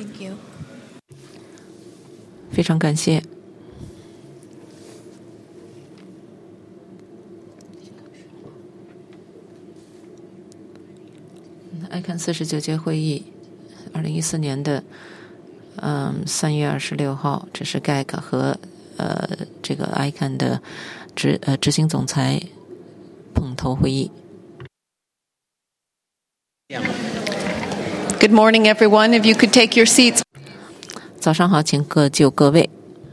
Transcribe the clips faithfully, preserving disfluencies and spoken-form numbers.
Thank you. 非常感谢。I C A N 四十九届会议，二零一四年的嗯三月二十六号，这是 G A C 和呃这个 I C A N 的执呃执行总裁碰头会议。 Good morning, everyone. If you could take your seats. 早上好，请各就各位。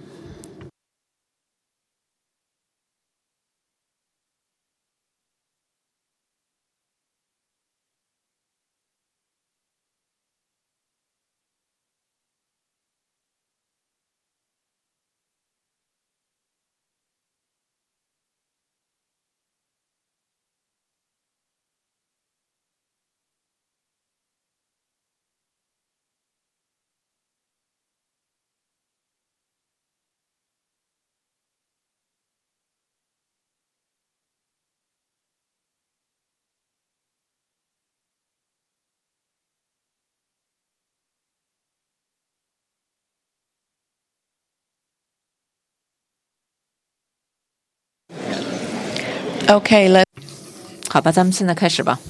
Okay, let's. 好吧，咱们现在开始吧。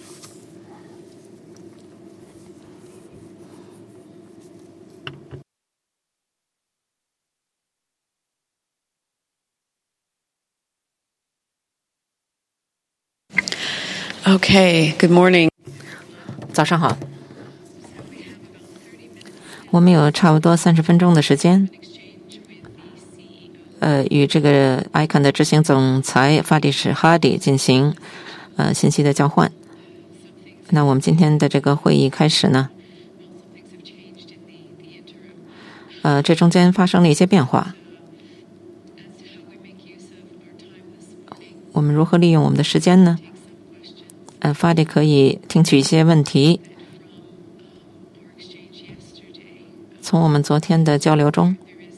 Okay, good morning. 早上好。我们有差不多三十分钟的时间，呃，与这个 I C A N 的执行总裁法迪什哈迪进行呃信息的交换。那我们今天的这个会议开始呢，呃，这中间发生了一些变化。我们如何利用我们的时间呢？呃，法迪可以听取一些问题，从我们昨天的交流中，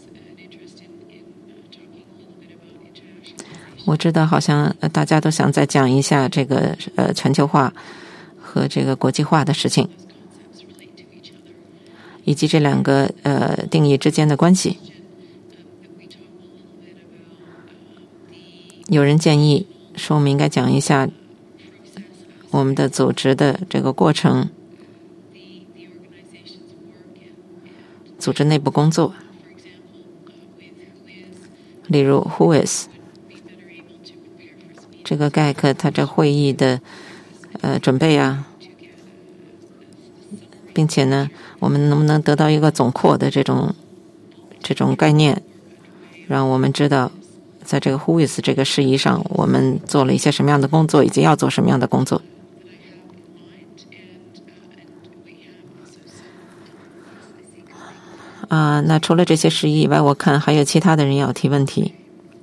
我知道好像大家都想再讲一下这个呃全球化和这个国际化的事情，以及这两个呃定义之间的关系。有人建议说我们应该讲一下我们的组织的这个过程，组织内部工作，例如 Who is 这个 G A C 它这会议的呃准备啊，并且呢，我们能不能得到一个总括的这种这种概念，让我们知道在这个 Who is 这个事宜上，我们做了一些什么样的工作，以及要做什么样的工作。啊、呃，那除了这些事宜以外，我看还有其他的人要提问题。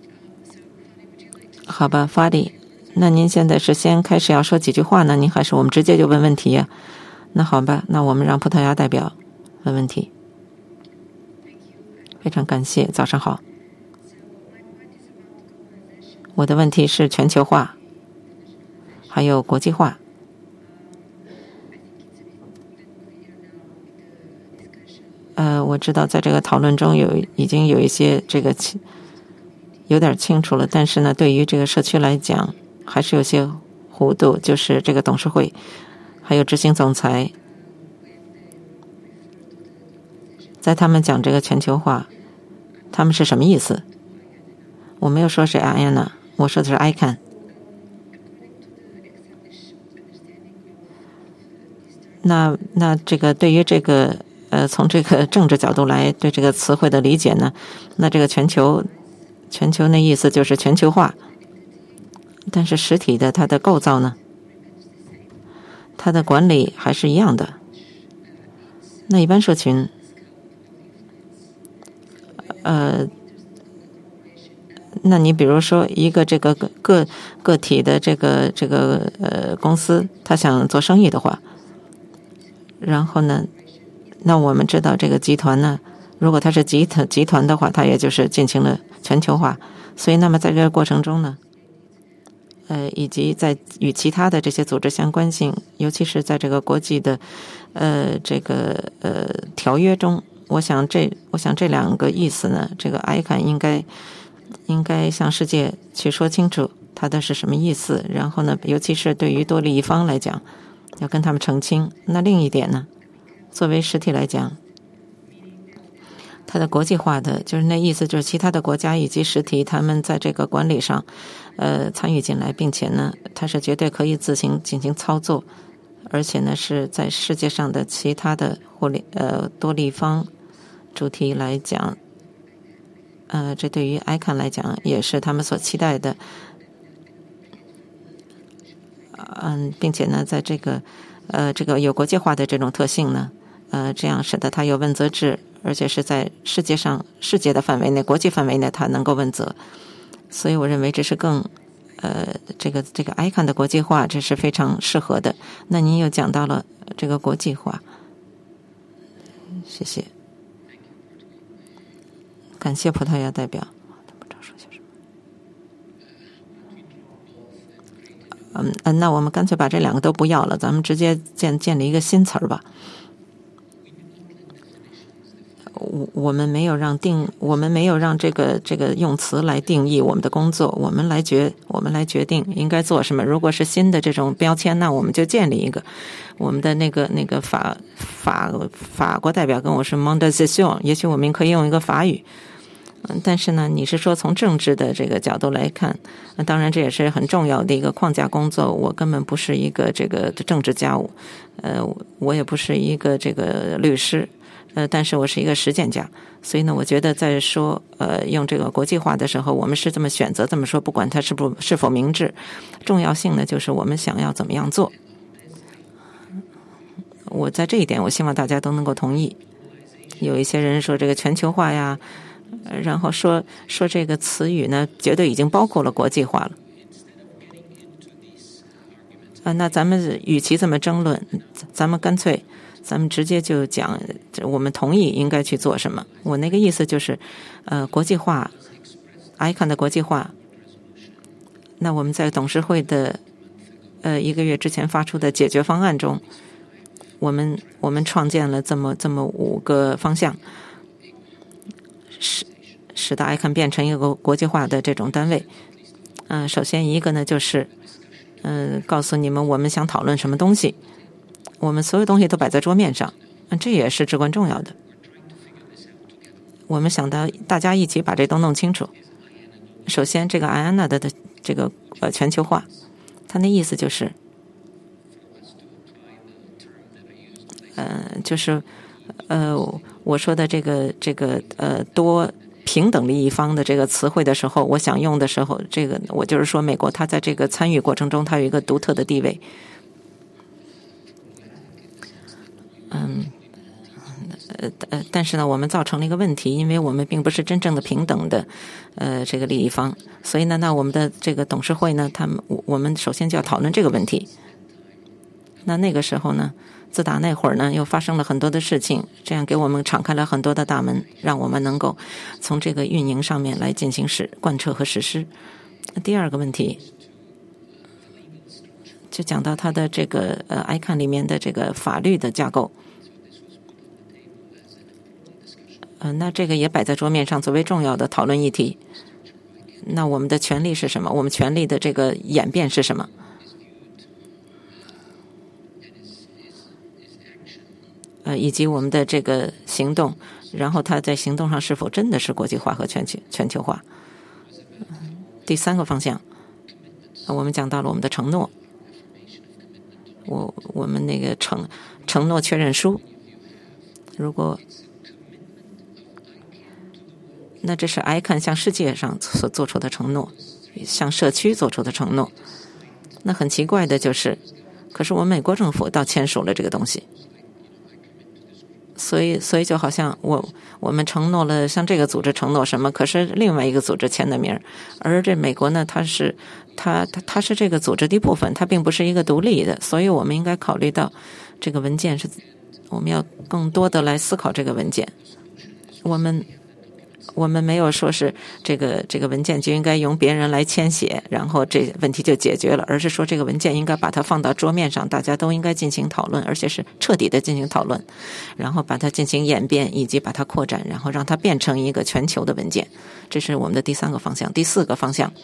好吧，法迪，那您现在是先开始要说几句话呢？您还是我们直接就问问题呀？那好吧，那我们让葡萄牙代表问问题。非常感谢，早上好。我的问题是全球化，还有国际化。呃，我知道在这个讨论中有已经有一些这个有点清楚了，但是呢，对于这个社区来讲，还是有些糊涂。就是这个董事会还有执行总裁，在他们讲这个全球化，他们是什么意思？我没有说是 I A N A， 我说的是 I C A N。那那这个对于这个。呃，从这个政治角度来对这个词汇的理解呢，那这个全球，全球那意思就是全球化，但是实体的它的构造呢，它的管理还是一样的。那一般社群，呃，那你比如说一个这个个个体的这个这个呃公司，他想做生意的话，然后呢？那我们知道这个集团呢，如果它是集团集团的话，它也就是进行了全球化。所以那么在这个过程中呢，呃，以及在与其他的这些组织相关性，尤其是在这个国际的呃这个呃条约中。我想这我想这两个意思呢，这个 I C A N 应该应该向世界去说清楚它的是什么意思，然后呢，尤其是对于多利益方来讲，要跟他们澄清。那另一点呢，作为实体来讲，它的国际化的就是那意思，就是其他的国家以及实体，他们在这个管理上呃参与进来，并且呢，它是绝对可以自行进行操作，而且呢是在世界上的其他的互利呃多利方主题来讲，呃，这对于 I C A N 来讲也是他们所期待的。嗯，并且呢，在这个呃这个有国际化的这种特性呢，呃，这样使得它有问责制，而且是在世界上世界的范围内、国际范围内，它能够问责。所以我认为这是更呃这个这个 I C A N 的国际化，这是非常适合的。那您又讲到了这个国际化，谢谢。感谢葡萄牙代表。不知道说些什么。嗯嗯，那我们干脆把这两个都不要了，咱们直接建建立一个新词儿吧。我我们没有让定，我们没有让这个这个用词来定义我们的工作，我们来决我们来决定应该做什么。如果是新的这种标签，那我们就建立一个。我们的那个那个法法法国代表跟我说 "Mon décision"， 也许我们可以用一个法语。嗯，但是呢，你是说从政治的这个角度来看，当然这也是很重要的一个框架工作。我根本不是一个这个政治家，呃，我也不是一个这个律师，呃，但是我是一个实践家。所以呢，我觉得在说呃用这个国际化的时候，我们是这么选择这么说，不管它是不是否明智，重要性呢就是我们想要怎么样做。我在这一点，我希望大家都能够同意。有一些人说这个全球化呀。然后说说这个词语呢，绝对已经包括了国际化了。啊，那咱们与其这么争论，咱们干脆，咱们直接就讲，我们同意应该去做什么。我那个意思就是，呃，国际化 ，I C A N 的国际化。那我们在董事会的呃一个月之前发出的解决方案中，我们我们创建了这么这么五个方向。使使得 I C A N 变成一个国际化的这种单位。嗯、呃，首先一个呢就是，嗯、呃，告诉你们我们想讨论什么东西，我们所有东西都摆在桌面上，嗯，这也是至关重要的。我们想到大家一起把这都弄清楚。首先，这个 I A N A 的的这个呃全球化，它的意思就是，呃，就是呃。我说的这个这个呃多平等利益方的这个词汇的时候，我想用的时候，这个我就是说，美国它在这个参与过程中，它有一个独特的地位。嗯，呃呃，但是呢，我们造成了一个问题，因为我们并不是真正的平等的呃这个利益方，所以呢，那我们的这个董事会呢，他们我们首先就要讨论这个问题。那那个时候呢？自打那会儿呢，又发生了很多的事情，这样给我们敞开了很多的大门，让我们能够从这个运营上面来进行实贯彻和实施。第二个问题，就讲到它的这个呃 I C A N 里面的这个法律的架构。呃，那这个也摆在桌面上作为重要的讨论议题。那我们的权利是什么？我们权利的这个演变是什么？呃，以及我们的这个行动，然后它在行动上是否真的是国际化和全球全球化？第三个方向，我们讲到了我们的承诺，我我们那个承承诺确认书，如果那这是 I C A N 向世界上所做出的承诺，向社区做出的承诺。那很奇怪的就是，可是我们美国政府倒签署了这个东西。所以，所以就好像我我们承诺了向这个组织承诺什么，可是另外一个组织签的名，而这美国呢，它是它它它是这个组织的一部分，它并不是一个独立的，所以我们应该考虑到这个文件是，我们要更多的来思考这个文件。我们我们没有说是这个这个文件就应该由别人来签写，然后这问题就解决了，而是说这个文件应该把它放到桌面上，大家都应该进行讨论，而且是彻底的进行讨论，然后把它进行演变，以及把它扩展，然后让它变成一个全球的文件。这是我们的第三个方向。第四个方向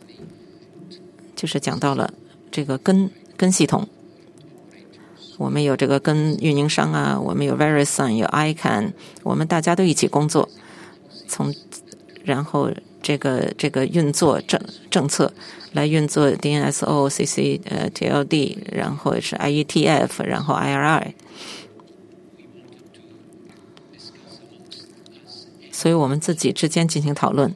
就是讲到了这个根根系统。我们有这个跟运营商啊，我们有 VeriSign 有 I C A N， 我们大家都一起工作，从然后这个这个运作政政策来运作 D N S O C C 呃 T L D， 然后是 I E T F， 然后 I R I， 所以我们自己之间进行讨论，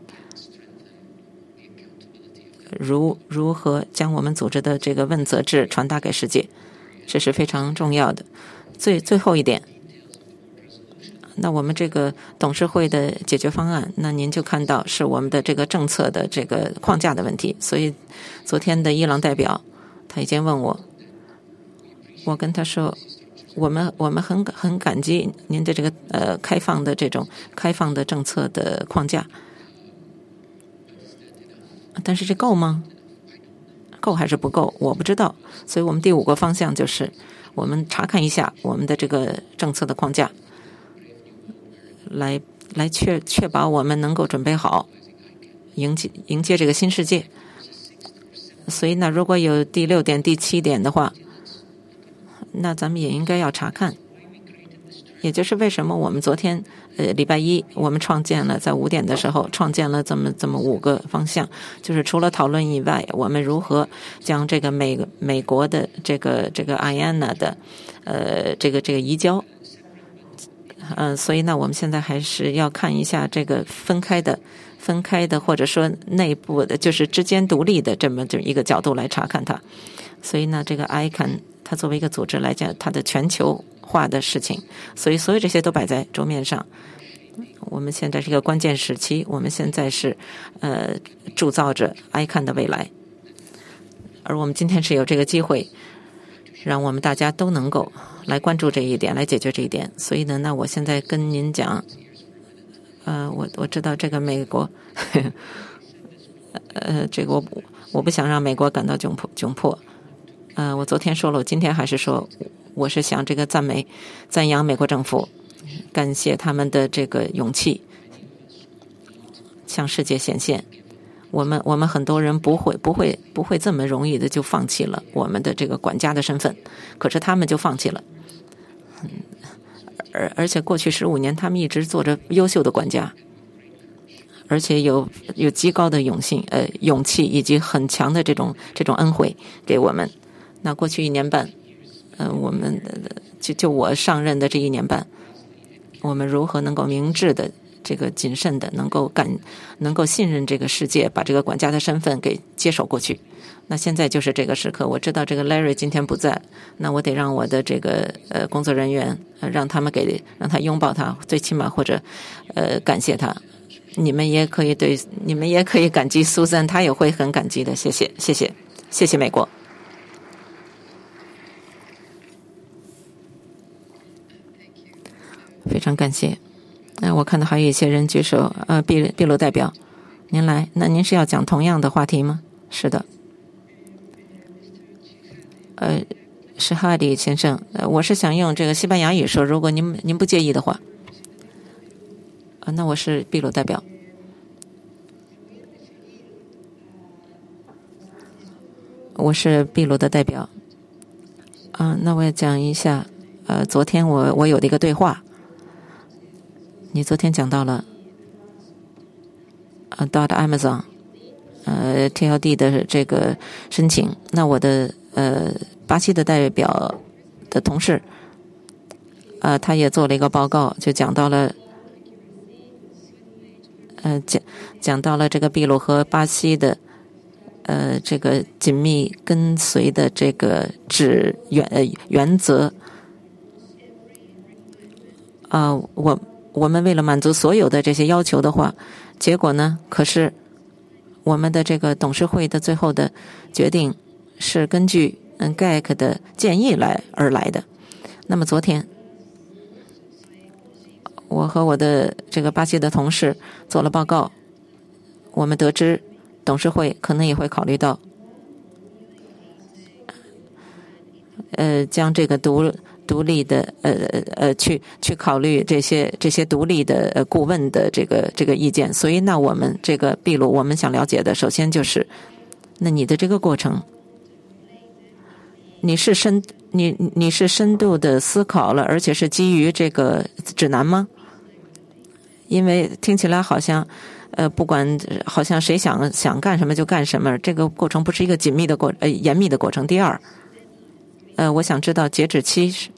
如如何将我们组织的这个问责制传达给世界。这是非常重要的。最最后一点，那我们这个董事会的解决方案，那您就看到是我们的这个政策的这个框架的问题。所以昨天的伊朗代表他已经问我，我跟他说，我们我们很很感激您的这个呃开放的这种开放的政策的框架，但是这够吗？够还是不够？我不知道。所以我们第五个方向就是我们查看一下我们的这个政策的框架，来来确确保我们能够准备好迎接迎接这个新世界。所以呢，如果有第六点、第七点的话，那咱们也应该要查看。也就是为什么我们昨天呃礼拜一我们创建了在五点的时候创建了这么这么五个方向，就是除了讨论以外，我们如何将这个美美国的这个这个 I A N A 的呃这个这个移交，嗯、呃，所以呢，我们现在还是要看一下这个分开的分开的或者说内部的，就是之间独立的这么这一个角度来查看它。所以呢，这个 I C A N 它作为一个组织来讲，它的全球化的事情，所以所有这些都摆在桌面上。我们现在是一个关键时期，我们现在是呃铸造着 I C A N 的未来，而我们今天是有这个机会，让我们大家都能够来关注这一点，来解决这一点。所以呢，那我现在跟您讲，呃，我我知道这个美国，呵呵呃，这个我我不想让美国感到窘迫窘迫。呃，我昨天说了，我今天还是说，我是想这个赞美、赞扬美国政府，感谢他们的这个勇气，向世界显现。我们我们很多人不会不会不会这么容易的就放弃了我们的这个管家的身份，可是他们就放弃了。嗯，而而且过去十五年，他们一直做着优秀的管家，而且有有极高的勇性呃勇气以及很强的这种这种恩惠给我们。那过去一年半，呃，我们就就我上任的这一年半，我们如何能够明智的、这个谨慎的，能够感、能够信任这个世界，把这个管家的身份给接手过去。那现在就是这个时刻，我知道这个 Larry 今天不在，那我得让我的这个呃工作人员，呃、让他们给让他拥抱他，最起码或者呃感谢他。你们也可以对，你们也可以感激 Susan， 他也会很感激的。谢谢，谢谢，谢谢美国。非常感谢。呃、我看到还有一些人举手，呃，秘秘鲁代表，您来，那您是要讲同样的话题吗？是的。呃，是哈迪先生，呃，我是想用这个西班牙语说，如果您您不介意的话。啊、呃，那我是秘鲁代表。我是秘鲁的代表。啊、呃，那我也讲一下，呃，昨天我我有的一个对话。你昨天讲到了，呃 ，dot Amazon， 呃 ，T L D 的这个申请。那我的呃巴西的代表的同事，呃，他也做了一个报告，就讲到了，呃，讲讲到了这个秘鲁和巴西的，呃，这个紧密跟随的这个指原呃原则。啊、呃，我。我们为了满足所有的这些要求的话，结果呢？可是我们的这个董事会的最后的决定是根据嗯 G A C 的建议来而来的。那么昨天我和我的这个巴西的同事做了报告，我们得知董事会可能也会考虑到，呃，将这个独独立的呃呃去去考虑这些这些独立的呃顾问的这个这个意见。所以，那我们这个秘鲁，我们想了解的，首先就是，那你的这个过程，你是深你你是深度的思考了，而且是基于这个指南吗？因为听起来好像，呃，不管好像谁想想干什么就干什么，这个过程不是一个紧密的过呃严密的过程。第二，呃，我想知道截止期是，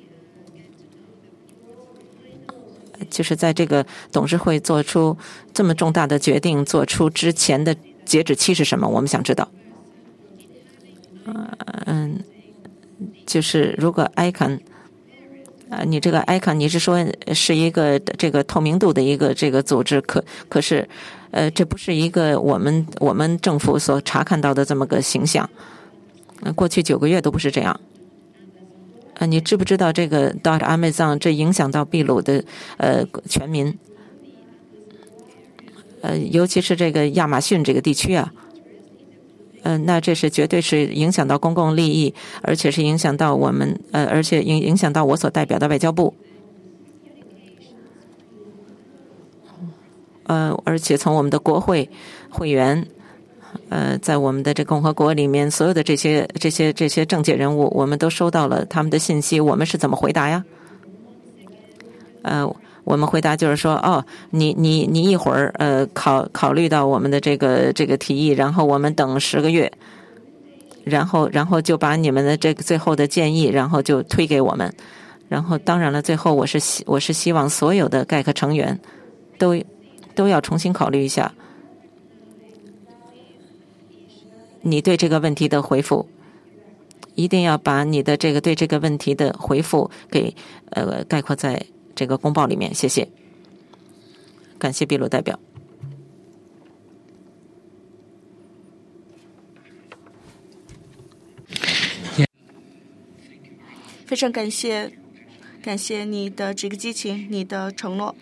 就是在这个董事会做出这么重大的决定做出之前的截止期是什么？我们想知道。嗯，就是如果 I C A N。啊，你这个 I C A N 你是说是一个这个透明度的一个这个组织，可可是，呃，这不是一个我们我们政府所查看到的这么个形象。呃、过去九个月都不是这样。呃，你知不知道这个 Dot Amazon 这影响到秘鲁的呃全民？呃，尤其是这个亚马逊这个地区啊。嗯、呃，那这是绝对是影响到公共利益，而且是影响到我们，呃，而且影影响到我所代表的外交部。呃，而且从我们的国会会员，呃，在我们的这共和国里面，所有的这些这些这些政界人物，我们都收到了他们的信息，我们是怎么回答呀？呃。我们回答就是说，哦，你你你一会儿呃考考虑到我们的这个这个提议，然后我们等十个月，然后然后就把你们的这个最后的建议，然后就推给我们，然后当然了，最后我是希我是希望所有的盖克成员都都要重新考虑一下你对这个问题的回复，一定要把你的这个对这个问题的回复给呃概括在这个公报里面。谢谢，感谢秘鲁代表。 非常感谢，感谢你的这个激情，你的承诺。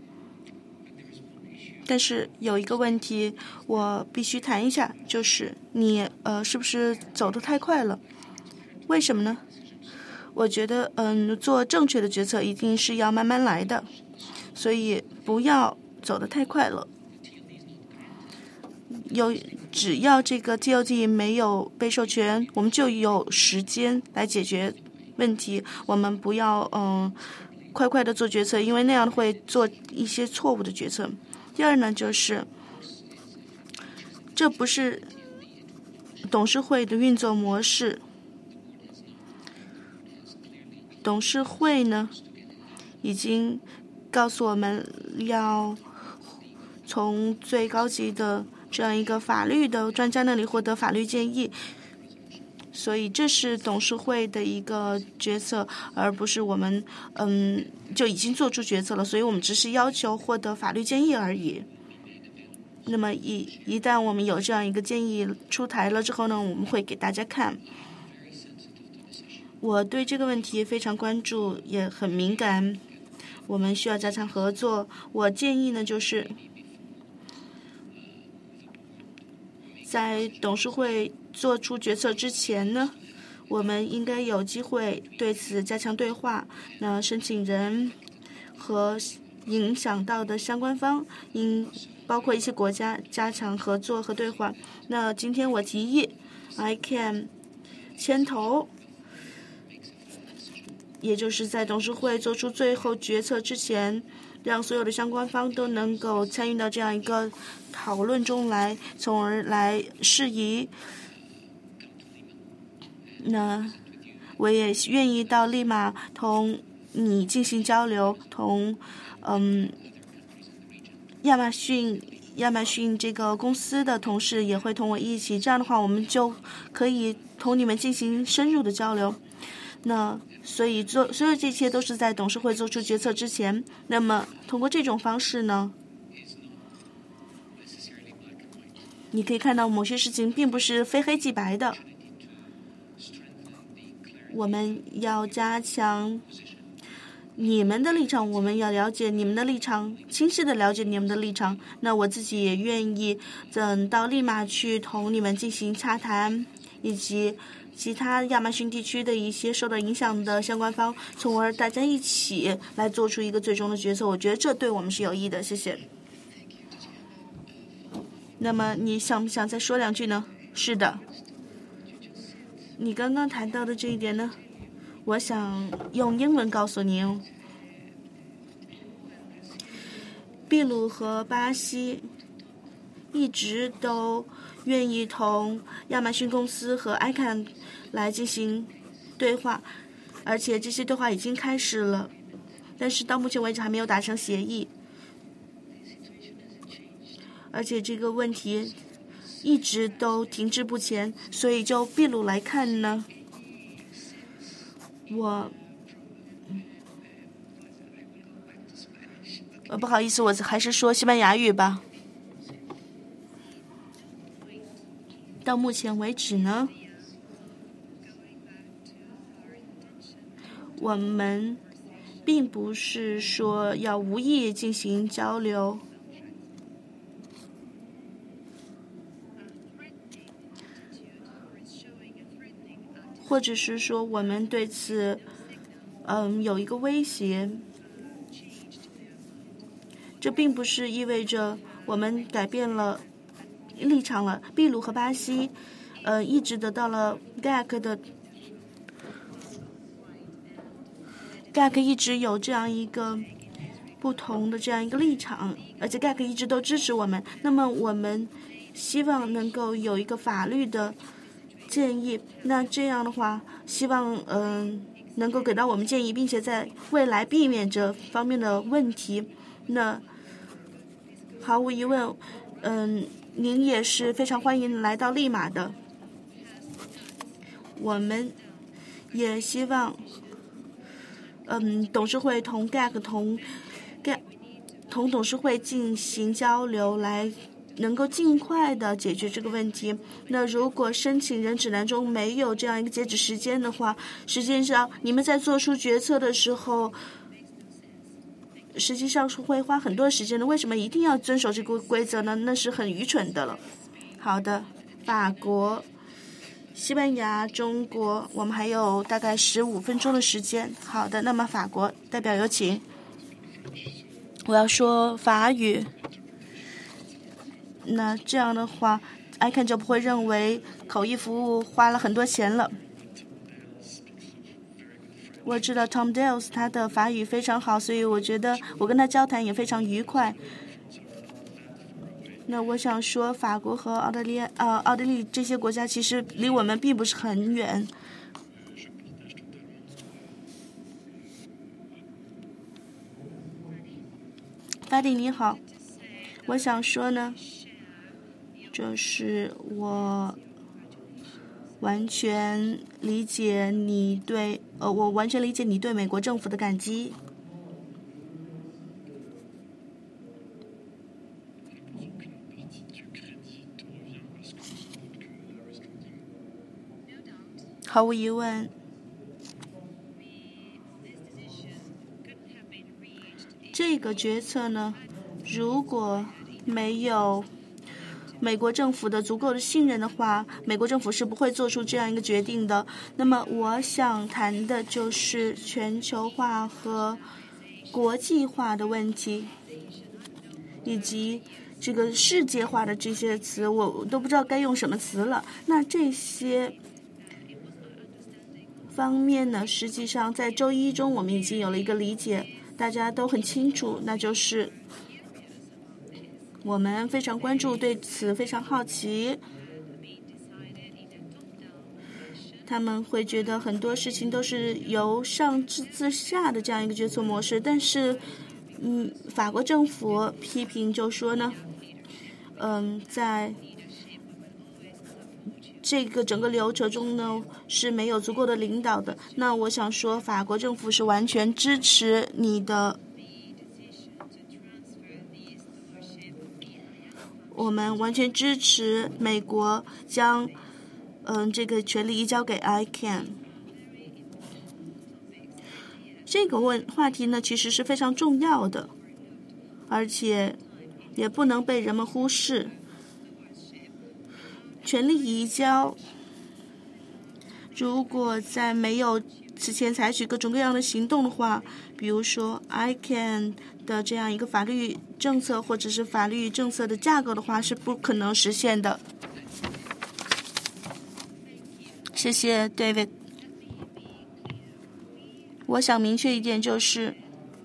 但是有一个问题，我必须谈一下，就是你呃是不是走得太快了？为什么呢？我觉得，嗯，做正确的决策一定是要慢慢来的，所以不要走得太快了。有，只要这个 T O D 没有被授权，我们就有时间来解决问题。我们不要嗯快快的做决策，因为那样会做一些错误的决策。第二呢，就是这不是董事会的运作模式。董事会呢，已经告诉我们要从最高级的这样一个法律的专家那里获得法律建议，所以这是董事会的一个决策，而不是我们嗯就已经做出决策了，所以我们只是要求获得法律建议而已。那么一一旦我们有这样一个建议出台了之后呢，我们会给大家看。我对这个问题非常关注，也很敏感。我们需要加强合作。我建议呢，就是在董事会做出决策之前呢，我们应该有机会对此加强对话。那申请人和影响到的相关方，应包括一些国家加强合作和对话。那今天我提议 ，I C A N 牵头。也就是在董事会做出最后决策之前，让所有的相关方都能够参与到这样一个讨论中来，从而来释疑。那我也愿意到利马同你进行交流，同嗯亚马逊亚马逊这个公司的同事也会同我一起，这样的话我们就可以同你们进行深入的交流。那所以做所有这些都是在董事会做出决策之前。那么通过这种方式呢，你可以看到某些事情并不是非黑即白的。我们要加强你们的立场，我们要了解你们的立场，清晰的了解你们的立场。那我自己也愿意等到利马去同你们进行洽谈，以及其他亚马逊地区的一些受到影响的相关方，从而大家一起来做出一个最终的决策。我觉得这对我们是有益的。谢谢。那么你想不想再说两句呢？是的。你刚刚谈到的这一点呢，我想用英文告诉您。秘鲁和巴西一直都愿意同亚马逊公司和 I C A N 来进行对话，而且这些对话已经开始了，但是到目前为止还没有达成协议。而且这个问题一直都停滞不前，所以就秘鲁来看呢，我呃不好意思，我还是说西班牙语吧。到目前为止呢，我们并不是说要无意进行交流，或者是说我们对此嗯有一个威胁。这并不是意味着我们改变了立场了。秘鲁和巴西呃一直得到了 G A C 的 G A C 一直有这样一个不同的这样一个立场，而且 G A C 一直都支持我们。那么我们希望能够有一个法律的建议，那这样的话希望嗯、呃、能够给到我们建议，并且在未来避免这方面的问题。那毫无疑问嗯，您也是非常欢迎来到利马的。我们也希望嗯，董事会同 G A C 同 G A C 同董事会进行交流，来能够尽快的解决这个问题。那如果申请人指南中没有这样一个截止时间的话，实际上你们在做出决策的时候实际上是会花很多时间的。为什么一定要遵守这个规则呢？那是很愚蠢的了。好的，法国、西班牙、中国，我们还有大概十五分钟的时间。好的，那么法国代表有请。我要说法语。那这样的话 ，I C A N 就不会认为口译服务花了很多钱了。我知道 Tom Dales 他的法语非常好，所以我觉得我跟他交谈也非常愉快。那我想说，法国和澳大利亚、呃奥地利这些国家其实离我们并不是很远。法迪你好，我想说呢，就是我完全理解你对呃，我完全理解你对美国政府的感激。毫无疑问，这个决策呢，如果没有美国政府的足够的信任的话，美国政府是不会做出这样一个决定的。那么我想谈的就是全球化和国际化的问题，以及这个世界化的这些词，我都不知道该用什么词了。那这些方面呢，实际上在周一中我们已经有了一个理解，大家都很清楚，那就是我们非常关注，对此非常好奇。他们会觉得很多事情都是由上至自下的这样一个决策模式，但是，嗯，法国政府批评就说呢，嗯，在这个整个流程中呢是没有足够的领导的。那我想说，法国政府是完全支持你的。我们完全支持美国将嗯这个权利移交给 I C A N。 这个问话题呢，其实是非常重要的，而且也不能被人们忽视。权力移交，如果在没有此前采取各种各样的行动的话，比如说 I C A N 的这样一个法律政策或者是法律政策的架构的话，是不可能实现的。谢谢 David。我想明确一点，就是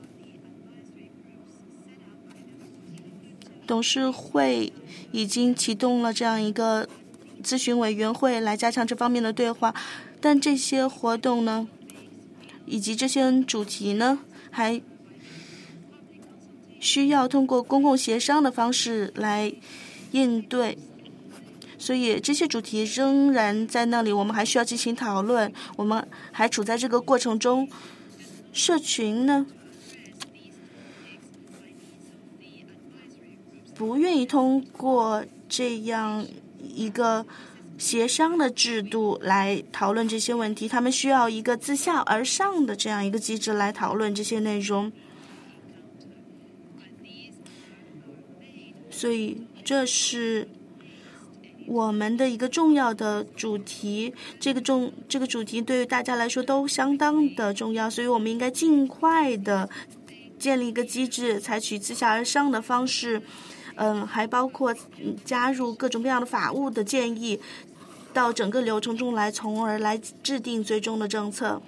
董事会已经启动了这样一个咨询委员会来加强这方面的对话，但这些活动呢，以及这些主题呢，还需要通过公共协商的方式来应对。所以这些主题仍然在那里，我们还需要进行讨论，我们还处在这个过程中。社群呢，不愿意通过这样一个协商的制度来讨论这些问题，他们需要一个自下而上的这样一个机制来讨论这些内容。所以这是我们的一个重要的主题，这个重这个主题对于大家来说都相当的重要，所以我们应该尽快的建立一个机制，采取自下而上的方式，嗯，还包括加入各种各样的法务的建议到整个流程中来，从而来制定最终的政策。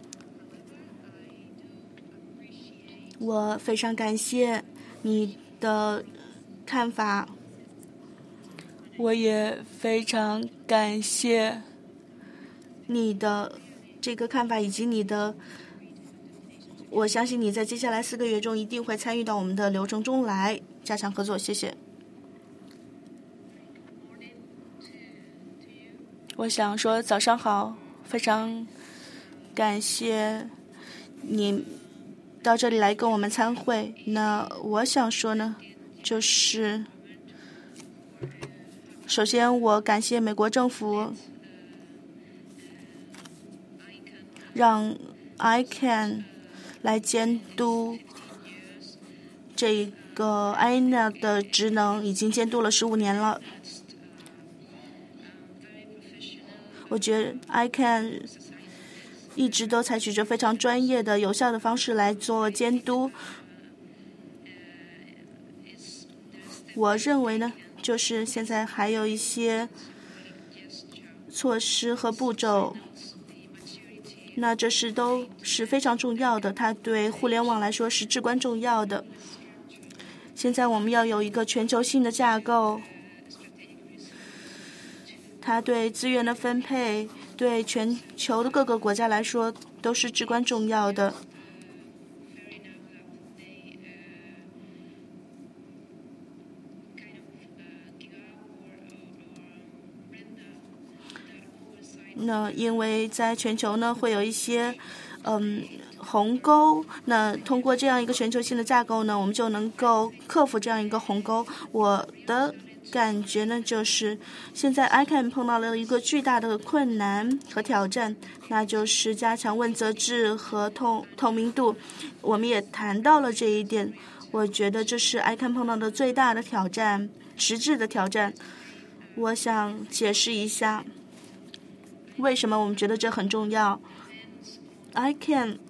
我非常感谢你的看法。我也非常感谢你的这个看法以及你的，我相信你在接下来四个月中一定会参与到我们的流程中来，加强合作。谢谢。我想说早上好，非常感谢你到这里来跟我们参会。那我想说呢，就是首先，我感谢美国政府让 I C A N 来监督这个 I N A 的职能，已经监督了十五年了。我觉得 I C A N 一直都采取着非常专业的、有效的方式来做监督。我认为呢，就是现在还有一些措施和步骤，那这是都是非常重要的，它对互联网来说是至关重要的。现在我们要有一个全球性的架构，它对资源的分配，对全球的各个国家来说都是至关重要的。那因为在全球呢，会有一些嗯鸿沟，那通过这样一个全球性的架构呢，我们就能够克服这样一个鸿沟。我的感觉呢，就是现在 I C A N 碰到了一个巨大的困难和挑战，那就是加强问责制和透透明度。我们也谈到了这一点，我觉得这是 I C A N 碰到的最大的挑战，实质的挑战。我想解释一下为什么我们觉得这很重要。 I C A N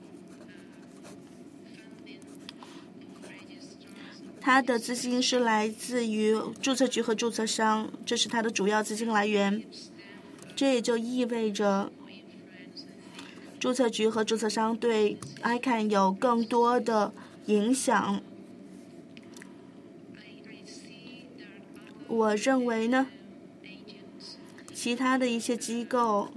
它的资金是来自于注册局和注册商，这是它的主要资金来源。这也就意味着注册局和注册商对 I C A N 有更多的影响。我认为呢，其他的一些机构，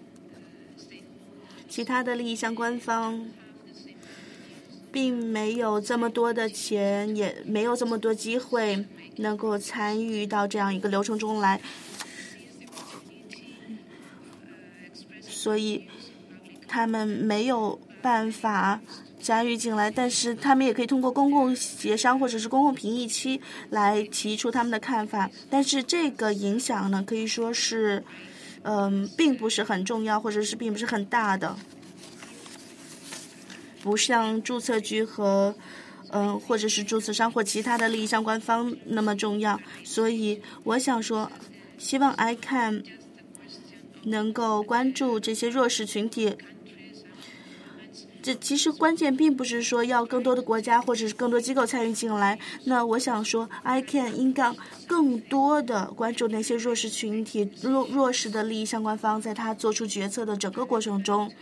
其他的利益相关方并没有这么多的钱，也没有这么多机会能够参与到这样一个流程中来，所以他们没有办法加入进来，但是他们也可以通过公共协商或者是公共评议期来提出他们的看法，但是这个影响呢，可以说是嗯，并不是很重要，或者是并不是很大的。 不像注册局和嗯、呃、或者是注册商或其他的利益相关方那么重要。所以我想说，希望 I C A N 能够关注这些弱势群体。这其实关键并不是说要更多的国家或者是更多机构参与进来。那我想说 I C A N 应该更多的关注那些弱势群体、弱弱势的利益相关方，在他做出决策的整个过程中，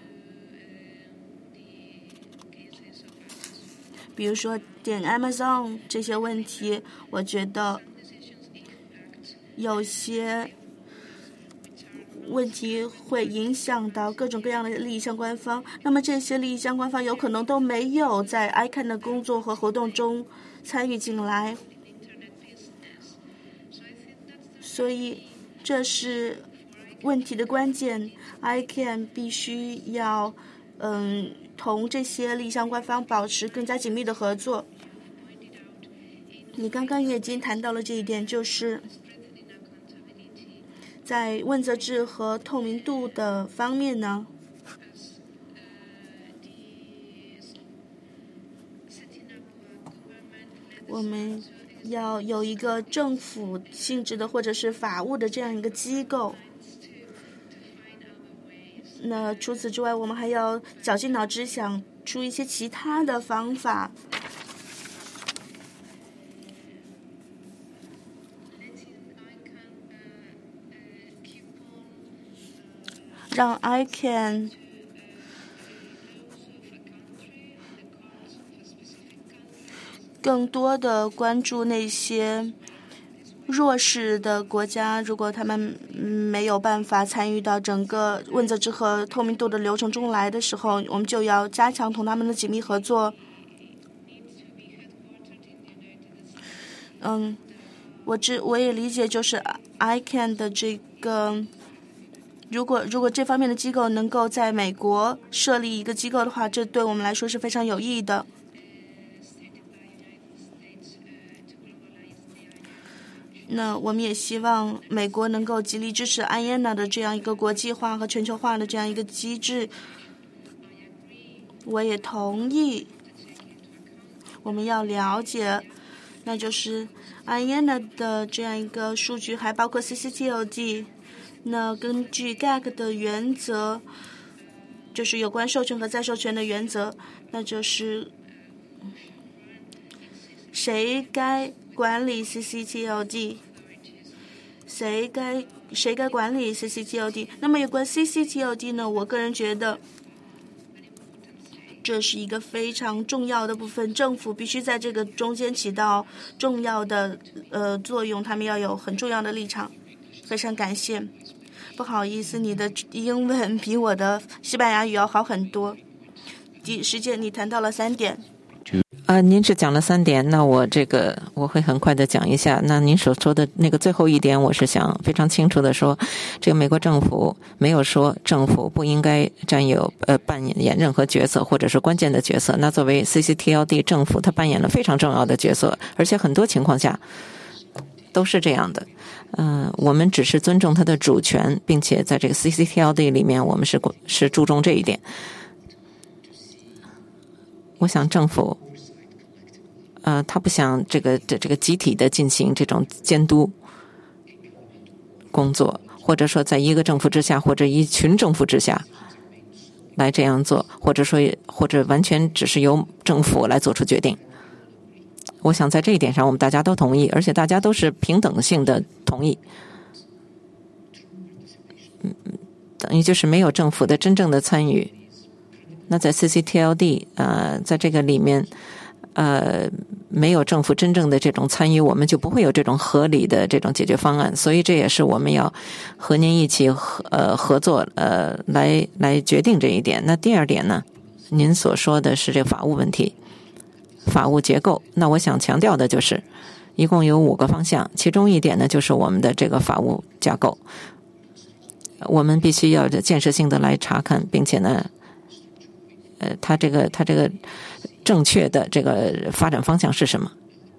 比如说点 Amazon 这些问题，我觉得有些问题会影响到各种各样的利益相关方，那么这些利益相关方有可能都没有在 I C A N 的工作和活动中参与进来，所以这是问题的关键。 I C A N 必须要嗯同这些利益相关方保持更加紧密的合作。你刚刚也已经谈到了这一点，就是在问责制和透明度的方面呢，我们要有一个政府性质的或者是法务的这样一个机构。那除此之外，我们还要绞尽脑汁想出一些其他的方法，让 I C A N 更多的关注那些弱势的国家，如果他们没有办法参与到整个问责制和透明度的流程中来的时候，我们就要加强同他们的紧密合作。嗯，我知我也理解，就是 I C A N 的这个，如果如果这方面的机构能够在美国设立一个机构的话，这对我们来说是非常有意义的。那我们也希望美国能够极力支持 I A N A 的这样一个国际化和全球化的这样一个机制。我也同意，我们要了解，那就是 I A N A 的这样一个数据，还包括 C C T O D。那根据 G A C 的原则，就是有关授权和再授权的原则，那就是谁该管理 C C T O D， 谁该谁该管理 C C T O D。 那么有关 C C T O D 呢，我个人觉得这是一个非常重要的部分，政府必须在这个中间起到重要的呃作用，他们要有很重要的立场。非常感谢。不好意思，你的英文比我的西班牙语要好很多。第一时间你谈到了三点。 啊，您只讲了三点，那我这个我会很快的讲一下。那您所说的那个最后一点，我是想非常清楚的说，这个美国政府没有说政府不应该占有呃扮演任何角色或者是关键的角色。那作为 C C T L D 政府，它扮演了非常重要的角色，而且很多情况下都是这样的。嗯、呃，我们只是尊重它的主权，并且在这个 C C T L D 里面，我们是是注重这一点。我想政府。呃，他不想这个这这个集体的进行这种监督工作，或者说在一个政府之下或者一群政府之下来这样做，或者说或者完全只是由政府来做出决定。我想在这一点上我们大家都同意，而且大家都是平等性的同意。嗯，等于就是没有政府的真正的参与。那在 C C T L D 呃，在这个里面。呃，没有政府真正的这种参与，我们就不会有这种合理的这种解决方案。所以这也是我们要和您一起合呃合作呃来来决定这一点。那第二点呢，您所说的是这个法务问题，法务结构。那我想强调的就是，一共有五个方向，其中一点呢就是我们的这个法务架构，我们必须要建设性的来查看，并且呢，呃，它这个它这个。正确的这个发展方向是什么？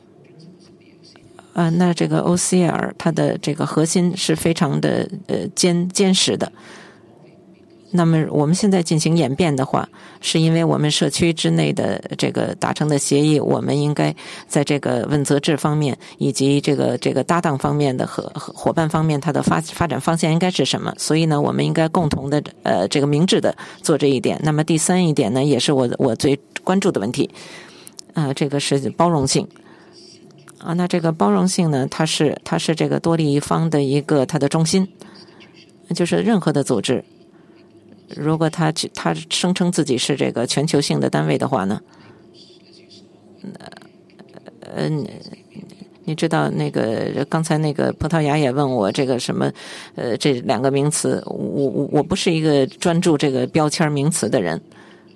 呃，那这个 O C L 它的这个核心是非常的呃坚坚实的。 那么我们现在进行演变的话，是因为我们社区之内的这个达成的协议，我们应该在这个问责制方面以及这个这个搭档方面的和伙伴方面，它的发发展方向应该是什么？所以呢，我们应该共同的呃这个明智的做这一点。那么第三一点呢，也是我我最关注的问题，呃，这个是包容性。啊，那这个包容性呢，它是它是这个多利益方的一个它的中心，就是任何的组织。如果他他声称自己是这个全球性的单位的话呢，呃，你知道那个刚才那个葡萄牙也问我这个什么，呃，这两个名词，我我我不是一个专注这个标签名词的人。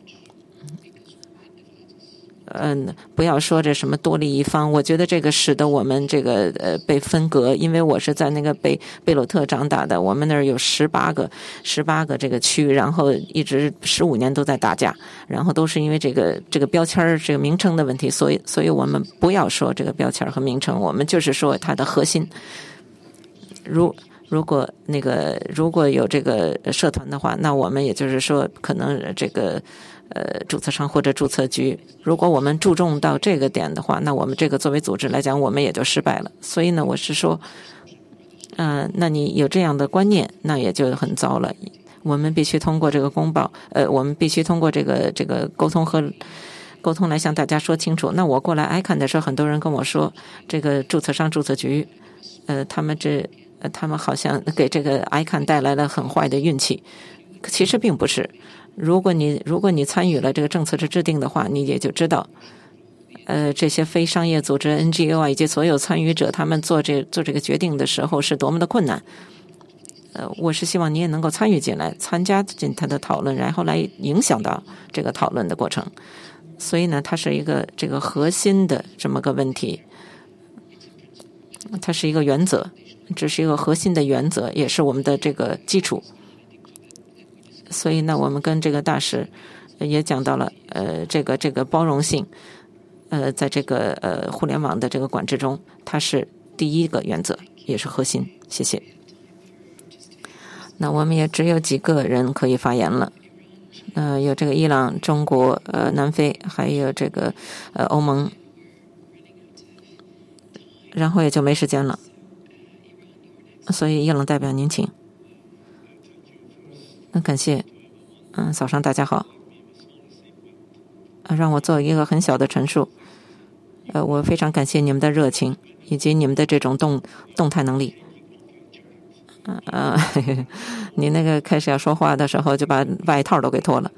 嗯，不要说这什么多利益方，我觉得这个使得我们这个呃被分隔，因为我是在那个贝贝鲁特长大的，我们那儿有十八个十八个这个区，然后一直十五年都在打架，然后都是因为这个这个标签这个名称的问题，所以所以我们不要说这个标签和名称，我们就是说它的核心。如如果那个如果有这个社团的话，那我们也就是说可能这个。呃，注册商或者注册局，如果我们注重到这个点的话，那我们这个作为组织来讲，我们也就失败了。所以呢，我是说，嗯、呃，那你有这样的观念，那也就很糟了。我们必须通过这个公报，呃，我们必须通过这个这个沟通和沟通来向大家说清楚。那我过来 I C A N 的时候，很多人跟我说，这个注册商注册局，呃，他们这呃他们好像给这个 I C A N 带来了很坏的运气，其实并不是。如果你如果你参与了这个政策的制定的话，你也就知道，呃，这些非商业组织 N G O 啊，以及所有参与者，他们做这做这个决定的时候是多么的困难。呃，我是希望你也能够参与进来，参加进他的讨论，然后来影响到这个讨论的过程。所以呢，它是一个这个核心的这么个问题，它是一个原则，这是一个核心的原则，也是我们的这个基础。所以呢，我们跟这个大使也讲到了，呃，这个这个包容性，呃，在这个呃互联网的这个管制中，它是第一个原则，也是核心。谢谢。那我们也只有几个人可以发言了，呃，有这个伊朗、中国、呃南非，还有这个呃欧盟，然后也就没时间了。所以伊朗代表您请。那感谢，嗯，早上大家好，让我做一个很小的陈述。呃，我非常感谢你们的热情以及你们的这种动动态能力。嗯、呃，你那个开始要说话的时候就把外套都给脱了。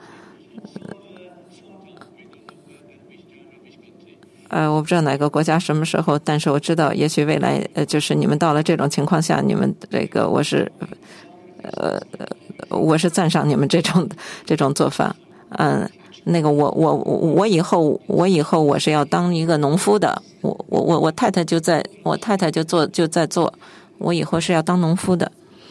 呃，我不知道哪个国家什么时候，但是我知道，也许未来，呃，就是你们到了这种情况下，你们这个我是，呃。我是赞赏你们这种这种做法，嗯，那个我我我以后我以后我是要当一个农夫的，我我我我太太就在我太太就做就在做，我以后是要当农夫的。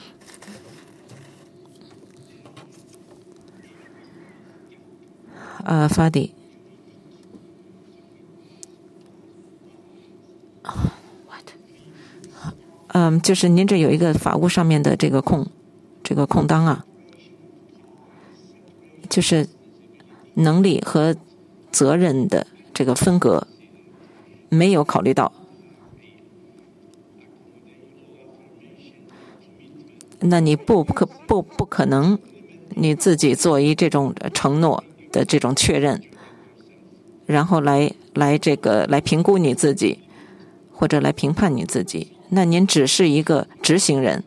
啊，法迪，嗯，就是您这有一个法务上面的这个空。这个空档啊，就是能力和责任的这个分隔没有考虑到。那你不可不不可能你自己做一这种承诺的这种确认，然后来来这个来评估你自己，或者来评判你自己。那您只是一个执行人。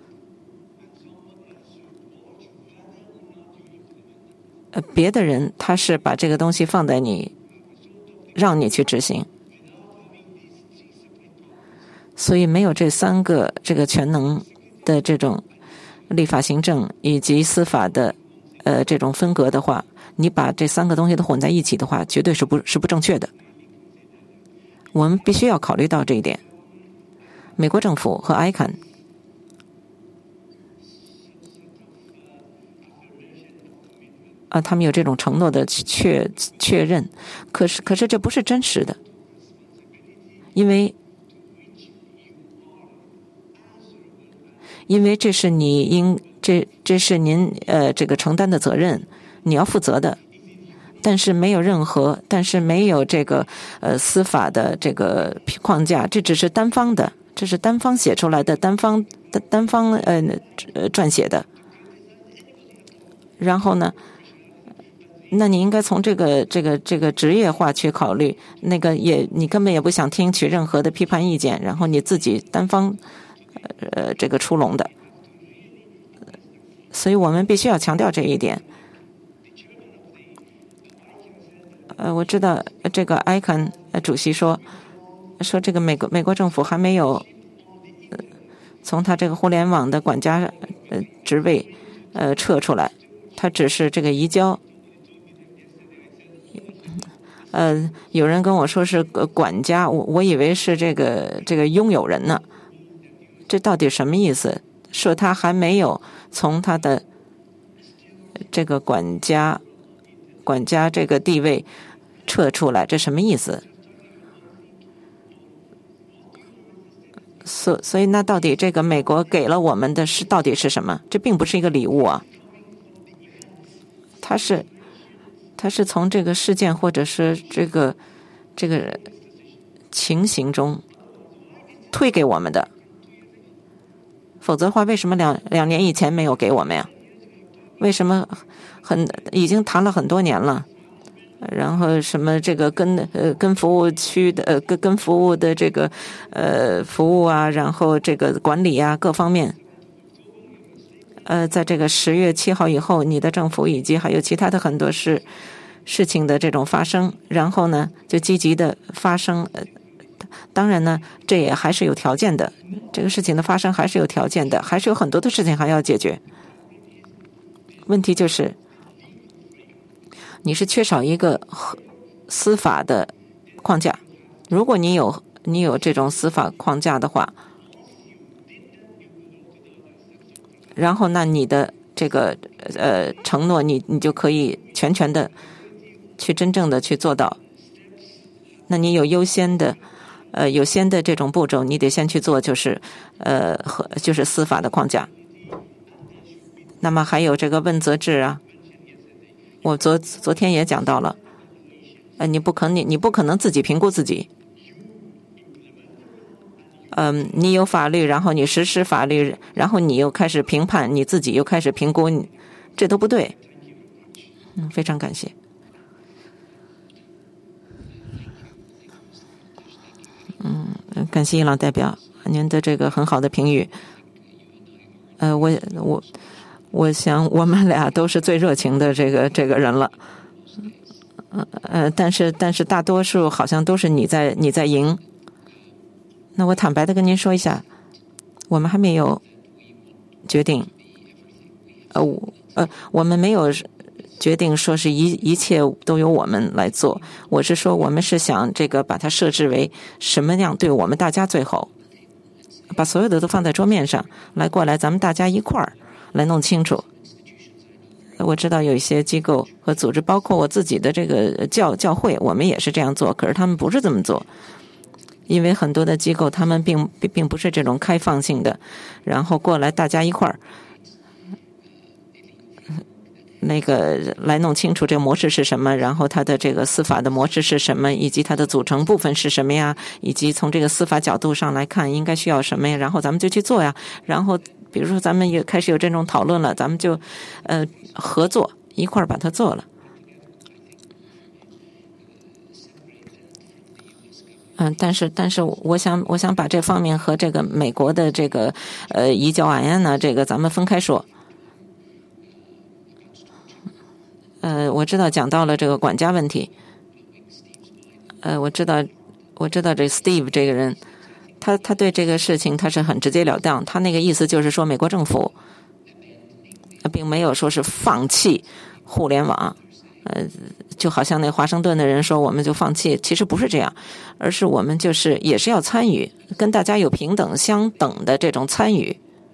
呃，别的人他是把这个东西放在你，让你去执行，所以没有这三个这个全能的这种立法、行政以及司法的呃这种分隔的话，你把这三个东西都混在一起的话，绝对是不是不正确的。我们必须要考虑到这一点。美国政府和 I C A N。啊，他们有这种承诺的确确认，可是可是这不是真实的，因为因为这是你应这这是您呃这个承担的责任，你要负责的。但是没有任何，但是没有这个呃司法的这个框架，这只是单方的，这是单方写出来的，单方单单方呃呃撰写的。然后呢，那你应该从这个这个这个职业化去考虑，那个也你根本也不想听取任何的批判意见，然后你自己单方呃这个出笼的。所以我们必须要强调这一点。呃，我知道这个艾肯主席说说这个美国美国政府还没有、呃、从他这个互联网的管家呃职位呃撤出来，他只是这个移交。呃，有人跟我说是管家，我我以为是这个这个拥有人呢，这到底什么意思？说他还没有从他的这个管家管家这个地位撤出来，这什么意思？所所以那到底这个美国给了我们的是到底是什么？这并不是一个礼物啊，它是它是从这个事件或者是这个这个情形中退给我们的，否则的话为什么两两年以前没有给我们呀？为什么很已经谈了很多年了？然后什么这个跟呃跟服务区的呃跟跟服务的这个呃服务啊，然后这个管理啊各方面，呃，在这个十月七号以后，你的政府以及还有其他的很多事事情的这种发生，然后呢就积极的发生。呃当然呢，这也还是有条件的，这个事情的发生还是有条件的，还是有很多的事情还要解决。问题就是，你是缺少一个司法的框架。如果你有你有这种司法框架的话，然后那你的这个呃承诺，你你就可以全权的去真正的去做到。那你有优先的呃有先的这种步骤，你得先去做，就是呃和就是司法的框架。那么还有这个问责制啊，我昨昨天也讲到了，呃，你不可你你不可能自己评估自己，嗯、呃，你有法律，然后你实施法律，然后你又开始评判，你自己又开始评估，这都不对。嗯，非常感谢。嗯，感谢伊朗代表您的这个很好的评语。呃，我我。我想我们俩都是最热情的这个这个人了，呃，但是但是大多数好像都是你在你在赢。那我坦白的跟您说一下，我们还没有决定，呃呃，我们没有决定说是一一切都由我们来做。我是说，我们是想这个把它设置为什么样对我们大家最好，把所有的都放在桌面上来，过来咱们大家一块儿来弄清楚。我知道有一些机构和组织，包括我自己的这个教教会，我们也是这样做，可是他们不是这么做，因为很多的机构他们并并不是这种开放性的，然后过来大家一块儿那个来弄清楚这个模式是什么，然后它的这个司法的模式是什么，以及它的组成部分是什么呀，以及从这个司法角度上来看应该需要什么呀，然后咱们就去做呀。然后比如说咱们也开始有这种讨论了，咱们就呃合作一块儿把它做了。嗯，但是但是我想我想把这方面和这个美国的这个呃移交案呀呢，这个咱们分开说。呃，我知道讲到了这个管家问题。呃，我知道我知道这 Steve 这个人，他他对这个事情他是很直截了当，他那个意思就是说美国政府并没有说是放弃互联网。呃，就好像那华盛顿的人说我们就放弃，其实不是这样，而是我们就是也是要参与，跟大家有平等相等的这种参与。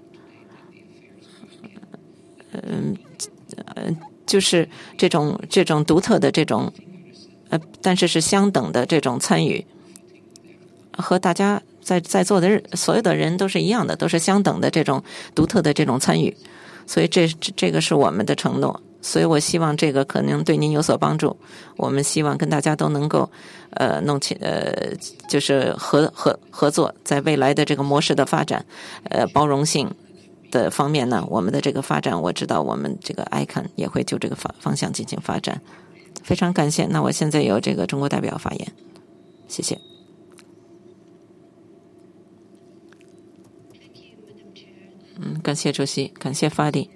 嗯呃，就是这种这种独特的这种呃，但是是相等的这种参与，和大家在在座的人所有的人都是一样的，都是相等的这种独特的这种参与。 所以这这个是我们的承诺。所以我希望这个可能对您有所帮助。我们希望跟大家都能够呃弄起呃就是合合合作，在未来的这个模式的发展，呃包容性的方面呢，我们的这个发展，我知道我们这个 I C A N 也会就这个方方向进行发展。非常感谢。那我现在由这个中国代表发言，谢谢。嗯，感谢主席，感谢发力。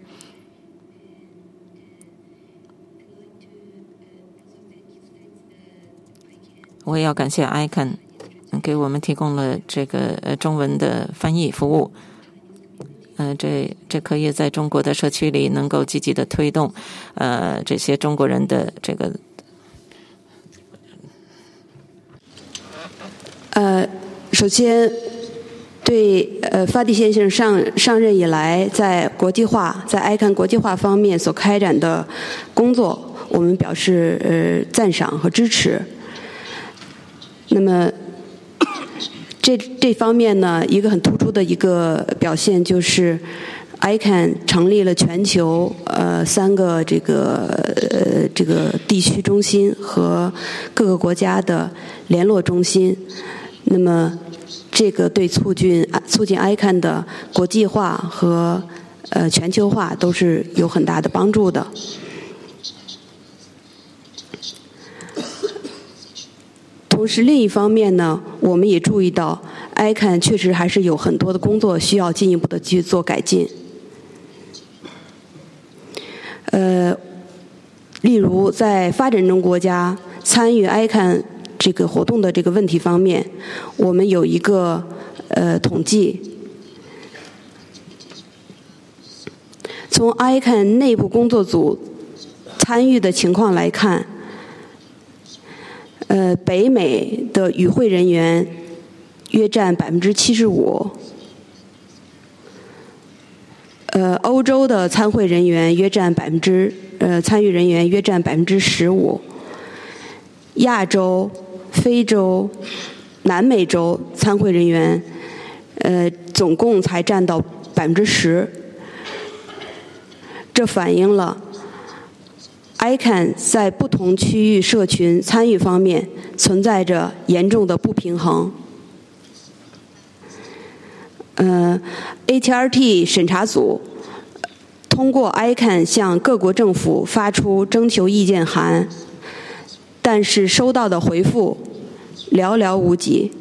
我也要感谢 I C A N 给我们提供了这个呃中文的翻译服务。呃，这这可以在中国的社区里能够积极的推动，呃，这些中国人的这个。 呃，首先对呃法蒂先生上上任以来，在国际化，在 I C A N 国际化方面所开展的工作，我们表示呃赞赏和支持。那么。这这方面呢，一个很突出的一个表现就是 I C A N 成立了全球呃三个这个呃这个地区中心和各个国家的联络中心。那么这个对促进促进 I C A N 的国际化和呃全球化都是有很大的帮助的。同时，另一方面呢，我们也注意到 I C A N 确实还是有很多的工作需要进一步的去做改进。呃，例如在发展中国家参与 I C A N 这个活动的这个问题方面，我们有一个呃统计，从 I C A N 内部工作组参与的情况来看。呃，北美的与会人员约占百分之七十五，呃，欧洲的参会人员约占百分之呃参与人员约占百分之十五，亚洲、非洲、南美洲参会人员呃总共才占到百分之十，这反映了。I C A N 在不同区域社群参与方面存在着严重的不平衡。呃 ，H R T 审查组通过 I C A N 向各国政府发出征求意见函，但是收到的回复寥寥无几。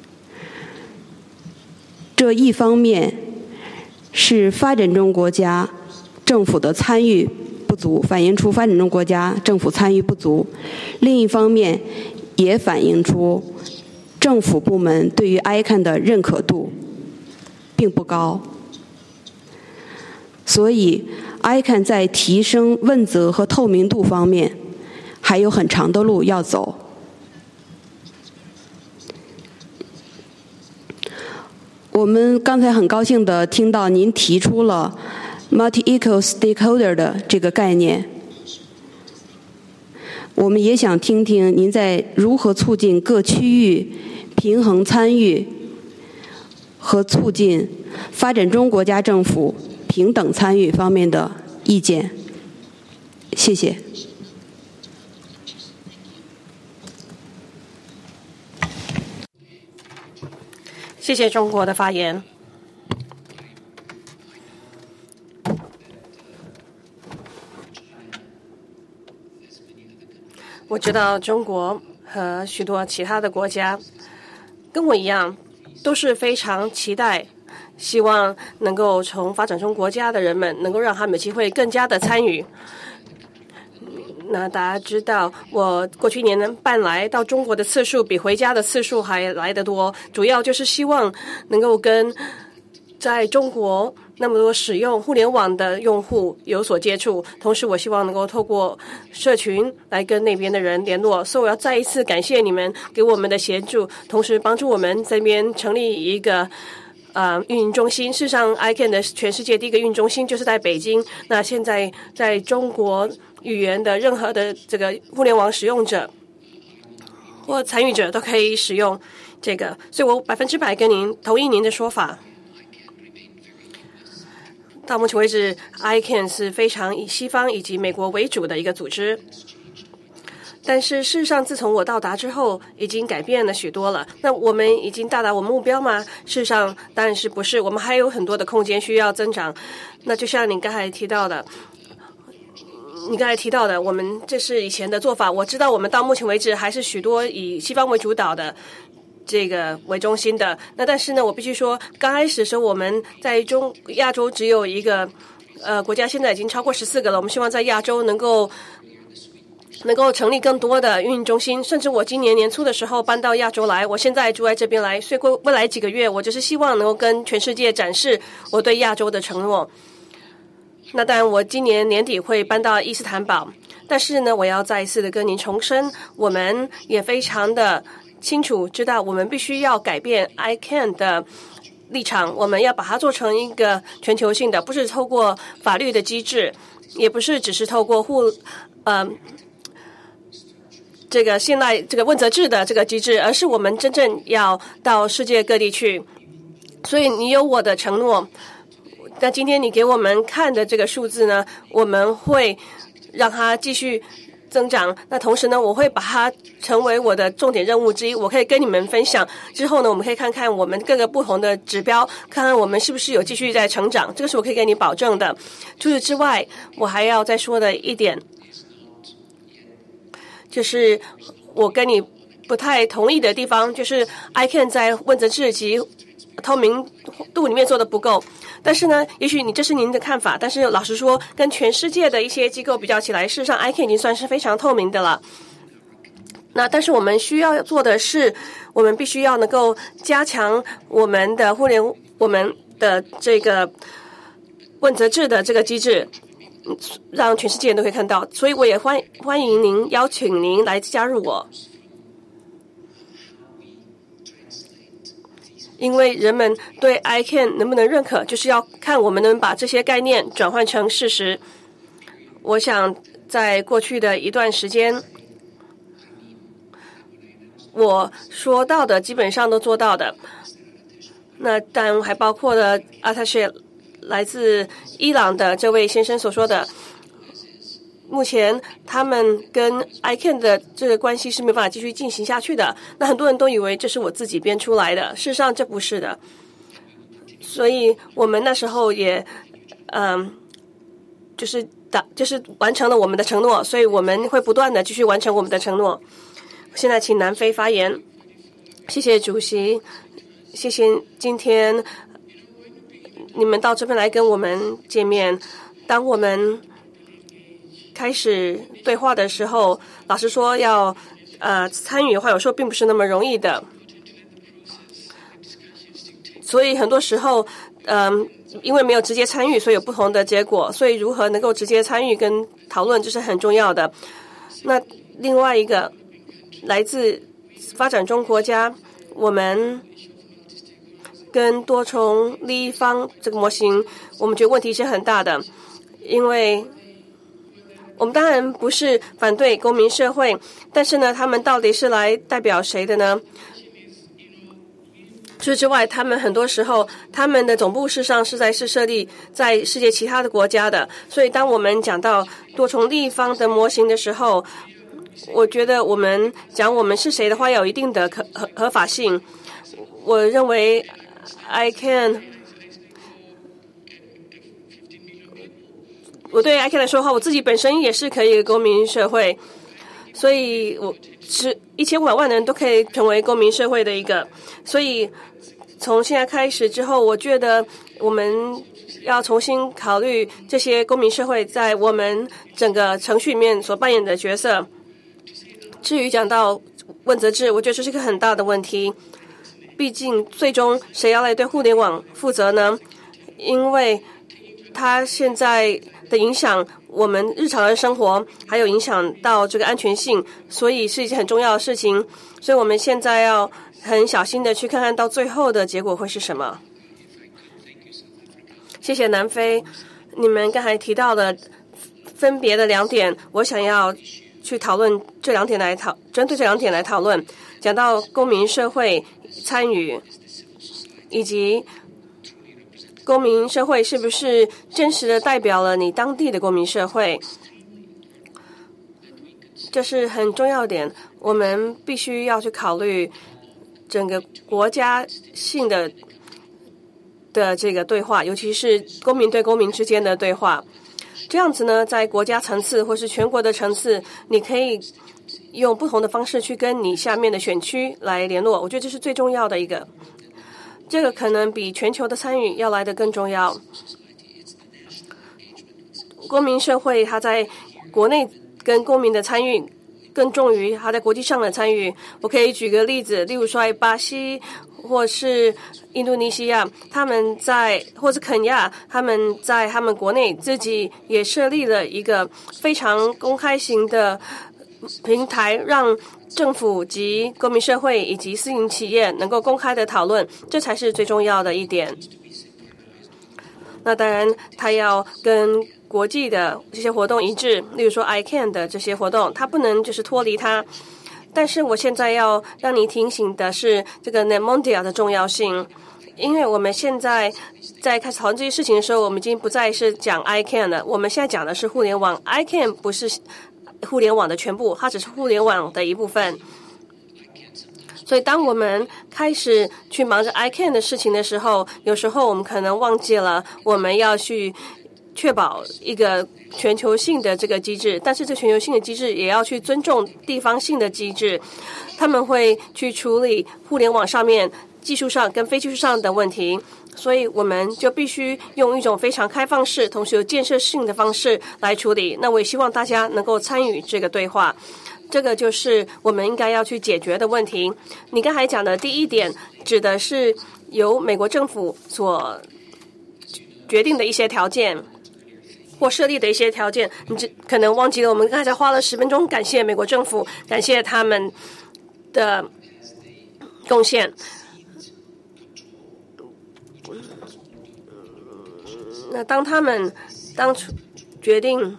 这一方面是发展中国家政府的参与不足，反映出发展中国家政府参与不足；另一方面，也反映出政府部门对于 I C A N 的认可度并不高。所以 I C A N 在提升问责和透明度方面还有很长的路要走。我们刚才很高兴地听到您提出了Multi-equal stakeholder 的这个概念，我们也想听听您在如何促进各区域平衡参与和促进发展中国家政府平等参与方面的意见。谢谢。 谢谢中国的发言。我知道中国和许多其他的国家跟我一样都是非常期待，希望能够从发展中国家的人们能够让他们有机会更加的参与。那大家知道，我过去一年半来到中国的次数比回家的次数还来得多，主要就是希望能够跟在中国那么多使用互联网的用户有所接触，同时我希望能够透过社群来跟那边的人联络，所以我要再一次感谢你们给我们的协助，同时帮助我们这边成立一个呃运营中心。事实上 I C A N 的全世界第一个运营中心就是在北京，那现在在中国语言的任何的这个互联网使用者或参与者都可以使用这个，所以我百分之百跟您同意您的说法。 到目前为止 I C A N 是非常以西方以及美国为主的一个组织。但是事实上，自从我到达之后，已经改变了许多了。那我们已经到达我们目标吗？事实上，当然是不是。我们还有很多的空间需要增长。那就像你刚才提到的，你刚才提到的，我们这是以前的做法。我知道我们到目前为止还是许多以西方为主导的，这个为中心的。那但是呢，我必须说，刚开始的时候我们在中亚洲只有一个呃国家，现在已经超过十四个了。我们希望在亚洲能够。能够成立更多的运营中心，甚至我今年年初的时候搬到亚洲来，我现在住在这边来，所以过未来几个月，我就是希望能够跟全世界展示我对亚洲的承诺。那当然，我今年年底会搬到伊斯坦堡，但是呢，我要再一次的跟您重申，我们也非常的清楚知道，我们必须要改变 I C A N 的立场，我们要把它做成一个全球性的，不是透过法律的机制，也不是只是透过互呃。这个现在这个问责制的这个机制，而是我们真正要到世界各地去。所以你有我的承诺，那今天你给我们看的这个数字呢，我们会让它继续增长。那同时呢，我会把它成为我的重点任务之一，我可以跟你们分享。之后呢，我们可以看看我们各个不同的指标，看看我们是不是有继续在成长，这个是我可以给你保证的。除此之外，我还要再说的一点，就是我跟你不太同意的地方，就是 I C A N 在问责制及透明度里面做的不够。但是呢，也许你这是您的看法，但是老实说，跟全世界的一些机构比较起来，事实上 I C A N 已经算是非常透明的了。那但是我们需要做的是，我们必须要能够加强我们的互联，我们的这个问责制的这个机制。让全世界人都可以看到，所以我也欢欢迎您，邀请您来加入我。因为人们对 I C A N 能不能认可，就是要看我们能把这些概念转换成事实。我想在过去的一段时间，我说到的基本上都做到的。那当然还包括了阿塔谢来自伊朗的这位先生所说的，目前他们跟 I C A N 的这个关系是没办法继续进行下去的。那很多人都以为这是我自己编出来的，事实上这不是的。所以我们那时候也，嗯，就是打，就是完成了我们的承诺，所以我们会不断的继续完成我们的承诺。现在请南非发言，谢谢主席，谢谢今天你们到这边来跟我们见面。当我们开始对话的时候，老实说要呃参与的话，有时候并不是那么容易的。所以很多时候，嗯、呃，因为没有直接参与，所以有不同的结果。所以如何能够直接参与跟讨论，这是很重要的。那另外一个来自发展中国家，我们跟多重利益方这个模型，我们觉得问题是很大的，因为我们当然不是反对公民社会，但是呢，他们到底是来代表谁的呢？除此之外，他们很多时候，他们的总部事实上是在是设立在世界其他的国家的，所以当我们讲到多重利益方的模型的时候，我觉得我们讲我们是谁的话，要有一定的可合合法性。我认为 I C A N， 我对 I C A N 来说的话，我自己本身也是可以公民社会，所以我是一千五百万人都可以成为公民社会的一个。所以从现在开始之后，我觉得我们要重新考虑这些公民社会在我们整个程序里面所扮演的角色。至于讲到问责制，我觉得这是一个很大的问题。毕竟最终谁要来对互联网负责呢？因为它现在的影响我们日常的生活，还有影响到这个安全性，所以是一件很重要的事情。所以我们现在要很小心的去看看到最后的结果会是什么。谢谢南非，你们刚才提到的分别的两点，我想要去讨论这两点来讨，针对这两点来讨论。讲到公民社会参与，以及公民社会是不是真实的代表了你当地的公民社会？这是很重要点，我们必须要去考虑整个国家性的的这个对话，尤其是公民对公民之间的对话。这样子呢，在国家层次或是全国的层次，你可以用不同的方式去跟你下面的选区来联络，我觉得这是最重要的一个。这个可能比全球的参与要来得更重要。公民社会它在国内跟公民的参与更重于它在国际上的参与。我可以举个例子，例如说在巴西或是印度尼西亚，他们在或是肯亚，他们在他们国内自己也设立了一个非常公开型的平台，让政府及公民社会以及私营企业能够公开的讨论，这才是最重要的一点。那当然，它要跟国际的这些活动一致，例如说 I C A N 的这些活动，它不能就是脱离它。但是我现在要让你提醒的是这个 NetMondial 的重要性，因为我们现在在开始讨论这些事情的时候，我们已经不再是讲 I C A N 了，我们现在讲的是互联网。I C A N 不是互联网的全部，它只是互联网的一部分。所以当我们开始去忙着 I C A N 的事情的时候，有时候我们可能忘记了我们要去确保一个全球性的这个机制，但是这全球性的机制也要去尊重地方性的机制，他们会去处理互联网上面技术上跟非技术上的问题，所以我们就必须用一种非常开放式同时有建设性的方式来处理。那我也希望大家能够参与这个对话，这个就是我们应该要去解决的问题。你刚才讲的第一点指的是由美国政府所决定的一些条件或设立的一些条件，你只可能忘记了我们刚才花了十分钟感谢美国政府，感谢他们的贡献。那当他们当初决定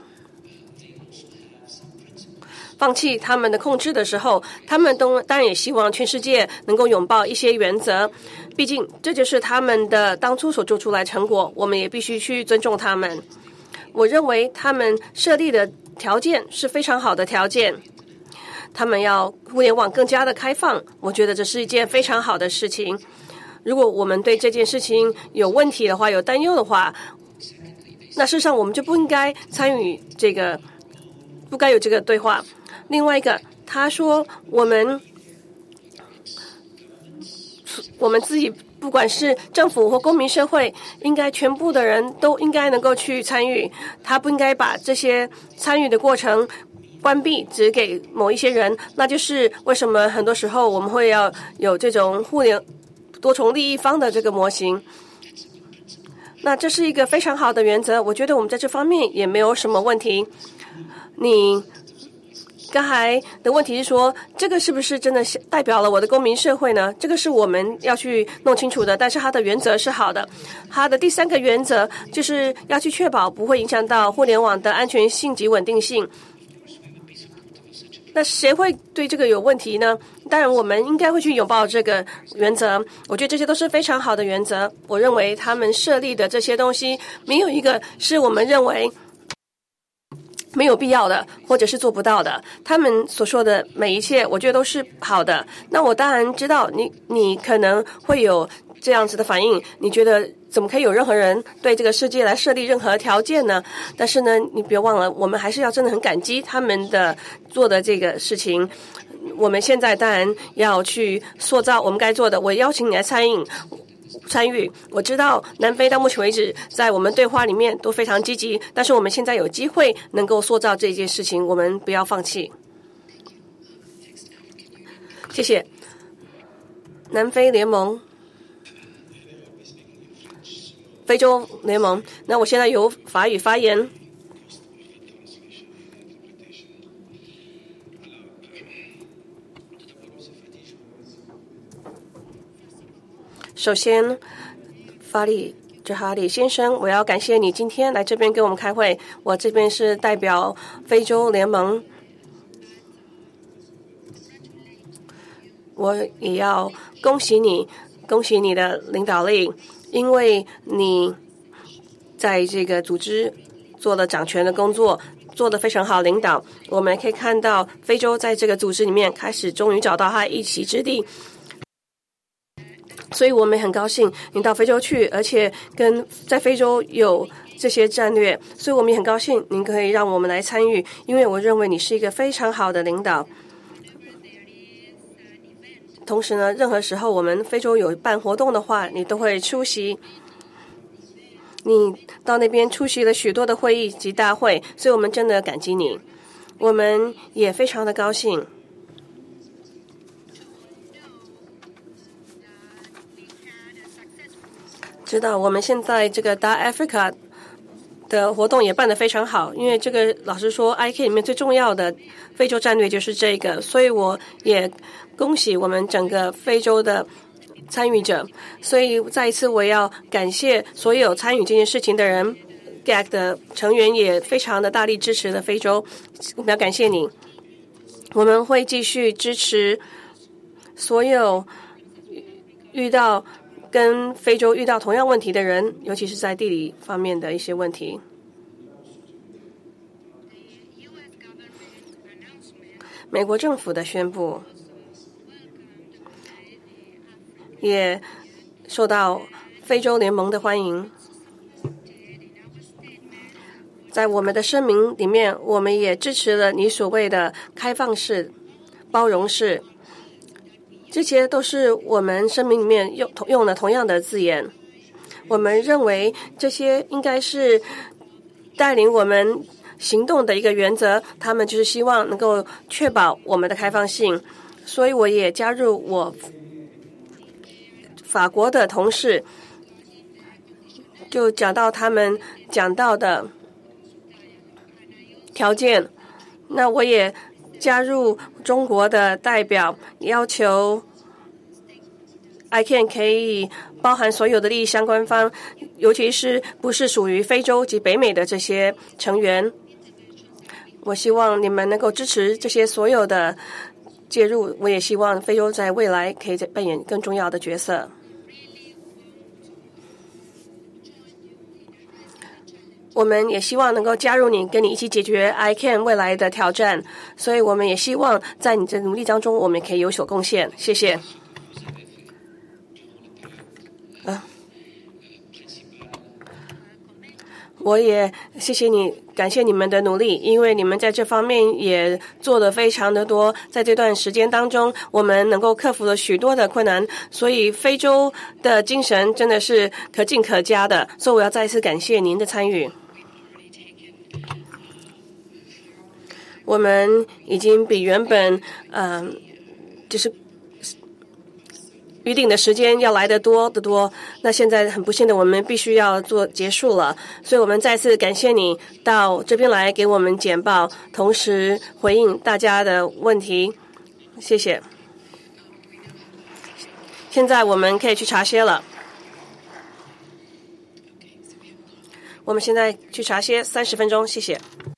放弃他们的控制的时候，他们都当然也希望全世界能够拥抱一些原则，毕竟这就是他们的当初所做出来成果，我们也必须去尊重他们。我认为他们设立的条件是非常好的条件，他们要互联网更加的开放，我觉得这是一件非常好的事情。如果我们对这件事情有问题的话，有担忧的话，那事实上我们就不应该参与这个，不该有这个对话。另外一个，他说我们我们自己不管是政府或公民社会，应该全部的人都应该能够去参与，他不应该把这些参与的过程关闭只给某一些人，那就是为什么很多时候我们会要有这种互联多重利益方的这个模型。那这是一个非常好的原则，我觉得我们在这方面也没有什么问题。你刚才的问题是说，这个是不是真的代表了我的公民社会呢？这个是我们要去弄清楚的，但是它的原则是好的。它的第三个原则就是要去确保不会影响到互联网的安全性及稳定性。那谁会对这个有问题呢？当然我们应该会去拥抱这个原则，我觉得这些都是非常好的原则。我认为他们设立的这些东西没有一个是我们认为没有必要的或者是做不到的，他们所说的每一切我觉得都是好的。那我当然知道你你可能会有这样子的反应，你觉得怎么可以有任何人对这个世界来设立任何条件呢？但是呢，你别忘了，我们还是要真的很感激他们的做的这个事情。我们现在当然要去塑造我们该做的，我邀请你来参与参与。我知道南非到目前为止在我们对话里面都非常积极，但是我们现在有机会能够塑造这件事情，我们不要放弃。谢谢。南非联盟，非洲联盟，那我现在由法语发言。首先，法里哲哈里先生，我要感谢你今天来这边跟我们开会。我这边是代表非洲联盟，我也要恭喜你，恭喜你的领导力， 因为你在这个组织做了掌权的工作，做得非常好，领导。我们可以看到非洲在这个组织里面开始终于找到它一席之地，所以我们很高兴您到非洲去，而且跟在非洲有这些战略，所以我们也很高兴您可以让我们来参与，因为我认为你是一个非常好的领导。同时呢，任何时候我们非洲有办活动的话，你都会出席。你到那边出席了许多的会议及大会，所以我们真的感激你。我们也非常的高兴。知道我们现在这个大 Africa 的活动也办得非常好，因为这个老实说 I C A 里面最重要的非洲战略就是这个，所以我也恭喜我们整个非洲的参与者。所以再一次我要感谢所有参与这件事情的人， G A C 的成员也非常的大力支持了非洲，我们要感谢你。我们会继续支持所有遇到跟非洲遇到同样问题的人，尤其是在地理方面的一些问题。美国政府的宣布也受到非洲联盟的欢迎。在我们的声明里面，我们也支持了你所谓的开放式、包容式，这些都是我们声明里面用用了同样的字眼。我们认为这些应该是带领我们行动的一个原则，他们就是希望能够确保我们的开放性。所以我也加入我法国的同事，就讲到他们讲到的条件，那我也加入中国的代表，要求 I C A N 可以包含所有的利益相关方，尤其是不是属于非洲及北美的这些成员。我希望你们能够支持这些所有的介入，我也希望非洲在未来可以扮演更重要的角色。我们也希望能够加入你，跟你一起解决 I C A N 未来的挑战，所以我们也希望在你的努力当中，我们可以有所贡献。谢谢。啊，我也谢谢你，感谢你们的努力，因为你们在这方面也做得非常的多。在这段时间当中，我们能够克服了许多的困难，所以非洲的精神真的是可敬可嘉的。所以我要再一次感谢您的参与。我们已经比原本嗯、呃，就是预定的时间要来得多得多。那现在很不幸的，我们必须要做结束了，所以我们再次感谢你到这边来给我们简报，同时回应大家的问题。谢谢。现在我们可以去茶歇了。我们现在去茶歇三十分钟，谢谢。